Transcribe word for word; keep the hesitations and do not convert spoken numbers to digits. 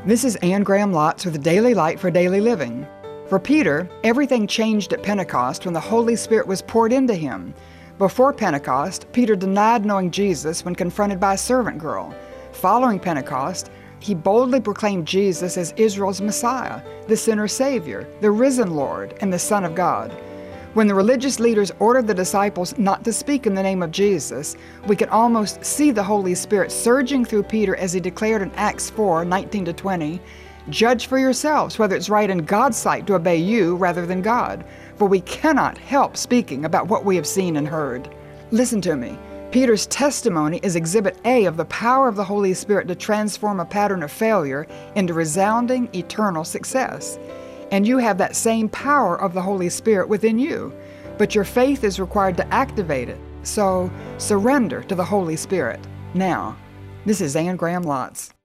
This is Anne Graham Lotz with Daily Light for Daily Living. For Peter, everything changed at Pentecost when the Holy Spirit was poured into him. Before Pentecost, Peter denied knowing Jesus when confronted by a servant girl. Following Pentecost, he boldly proclaimed Jesus as Israel's Messiah, the sinner's Savior, the risen Lord, and the Son of God. When the religious leaders ordered the disciples not to speak in the name of Jesus, we could almost see the Holy Spirit surging through Peter as he declared in Acts four, nineteen to twenty, "Judge for yourselves whether it's right in God's sight to obey you rather than God, for we cannot help speaking about what we have seen and heard." Listen to me. Peter's testimony is exhibit A of the power of the Holy Spirit to transform a pattern of failure into resounding, eternal success. And you have that same power of the Holy Spirit within you, but your faith is required to activate it. So surrender to the Holy Spirit now. This is Anne Graham Lotz.